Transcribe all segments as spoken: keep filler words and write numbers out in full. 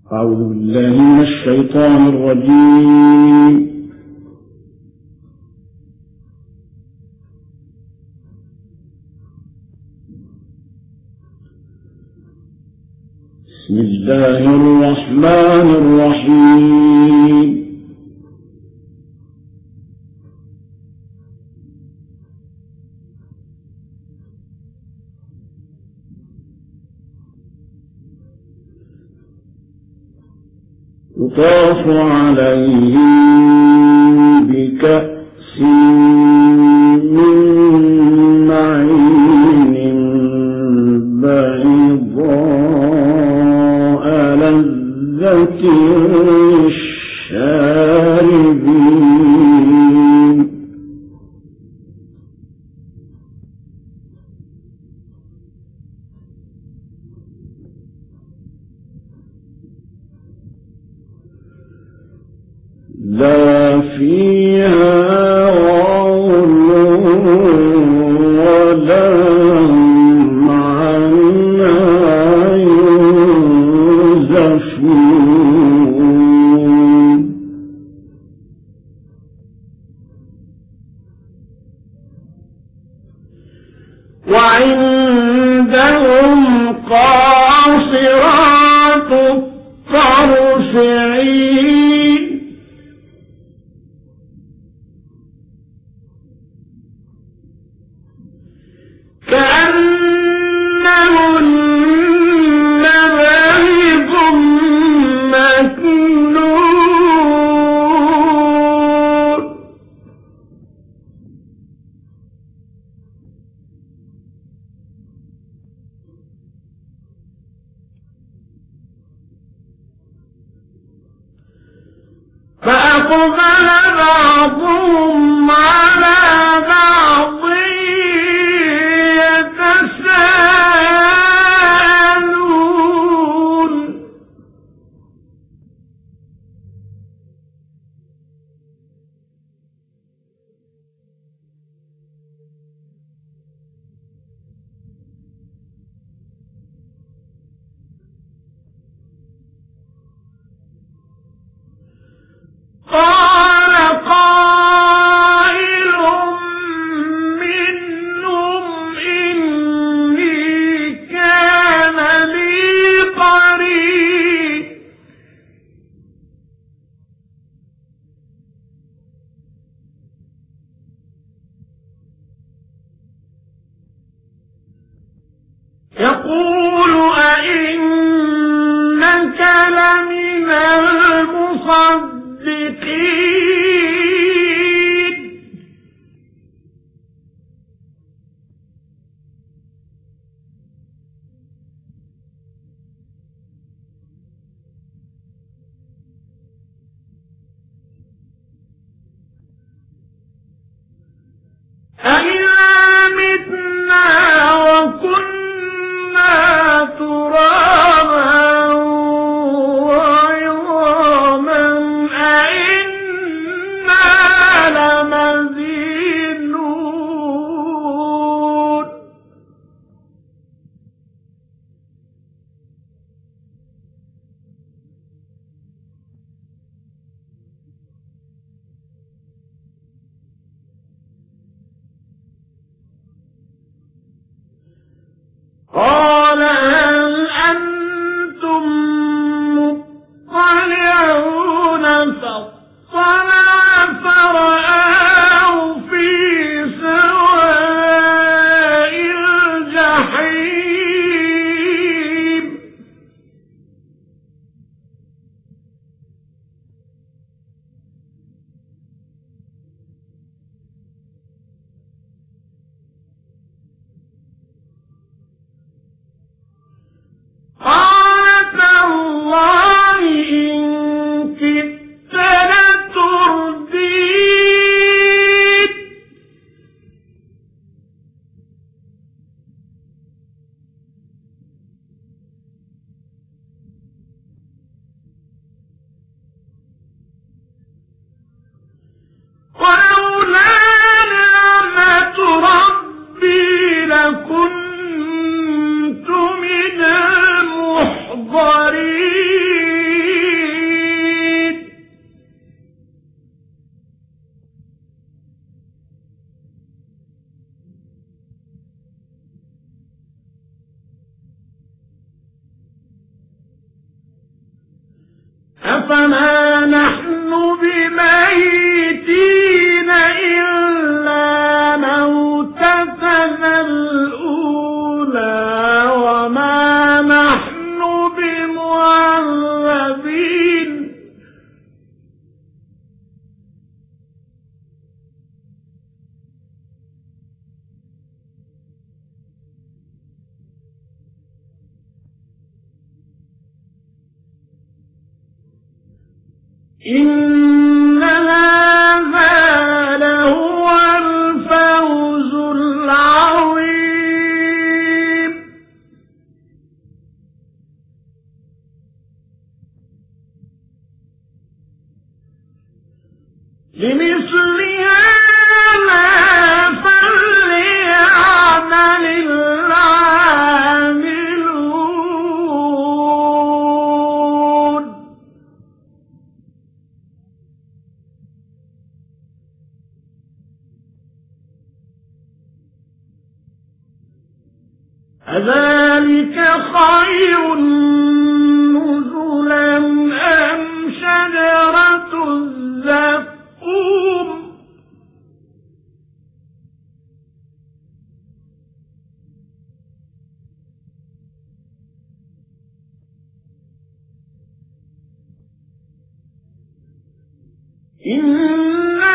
أعوذ بالله من الشيطان الرجيم. بسم الله الرحمن الرحيم. يطاف عليهم بكأس من معين بيضاء لذة للشاربين. لا فيها غول ولا هم عنها ينزفون. وعندهم قاصرات الطرف عين. كأنهن بيض مكنون. فأقبل بعضهم على بعض يتساءلون. قال قائل منهم إني كان لي قرين يقول أئنك لمن المصدقين. أإذا متنا وكنا ترابا وعظاما أإنا فما نحن بميتين إلا موتتنا الأولى وما نحن بمعذبين إن هذا لهو الفوز العظيم لمثل هذا فليعمل العاملون أذلك خير نزلا أم شجرة الزقوم إنا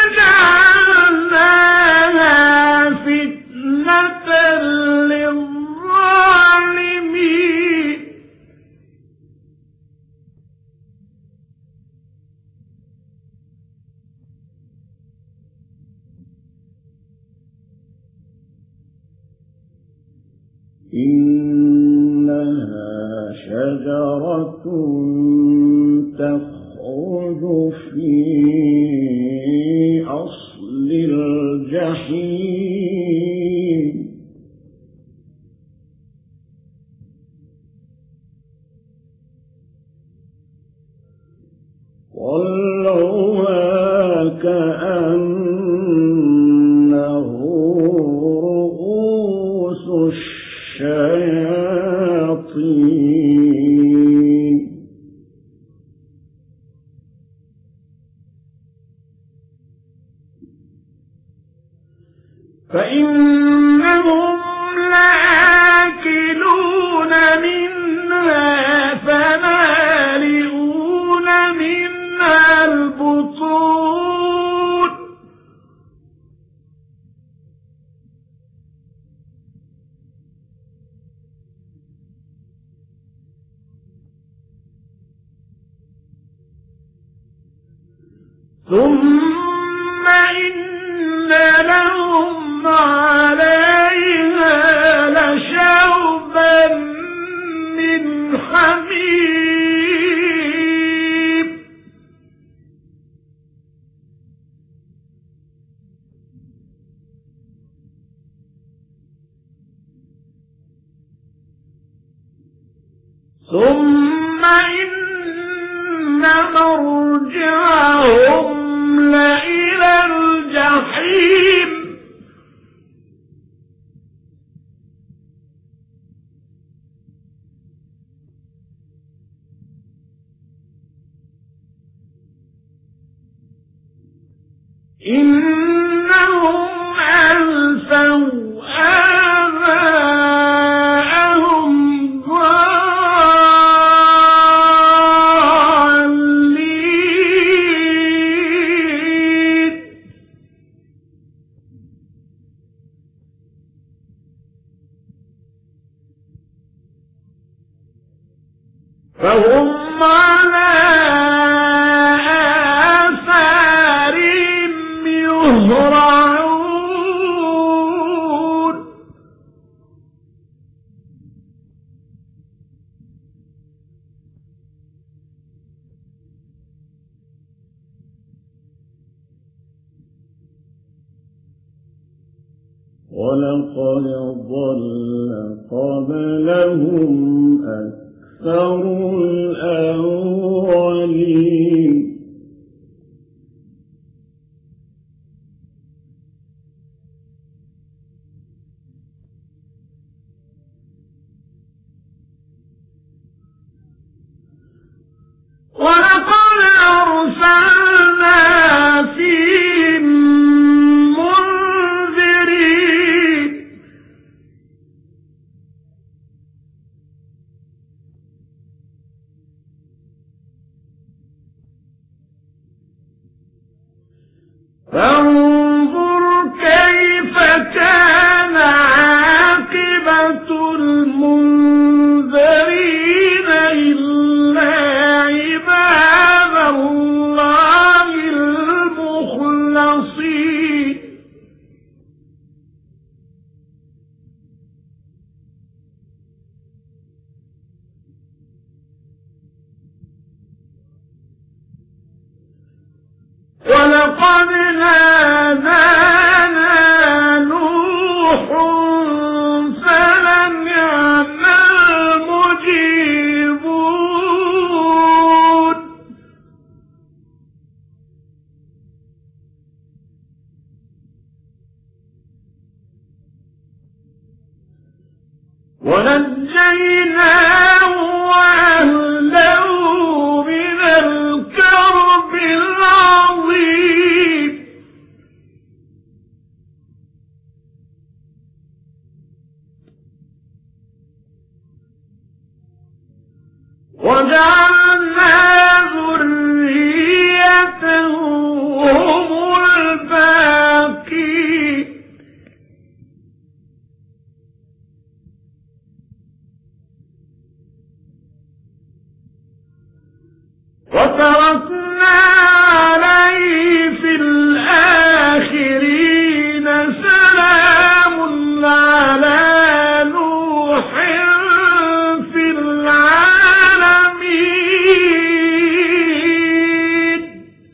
جعلناها فتنة للظالمين إنها شجرة تخرج في أصل الجحيم طلعها كأنه رؤوس الشياطين فإنهم لآكلون منها فمالئون منها البطون ثم إن لهم عليها لشوبا من حميم ثم إن مرجعهم لإلى الجحيم إنهم ألفوا آباءهم ضالين فهم على آثارهم يهرعون ولقد ضل قبلهم أكثر الأولين ولقد نادانا نوح فلنعم المجيبون ونجيناه وأهله من الكرب العظيم وجعلنا ذريته هم الباقين وتركنا عليه في الآخرين سلام على نوح في العالمين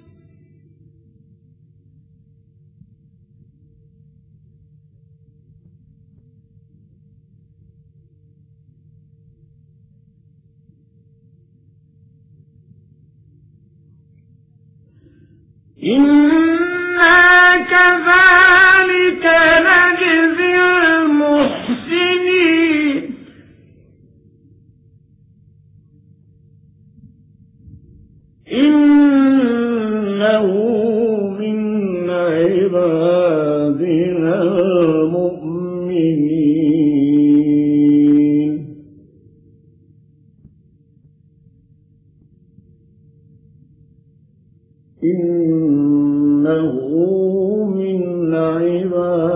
إنا كذلك نجزي المحسنين إنه من عبادنا المؤمنين إنه من عبادنا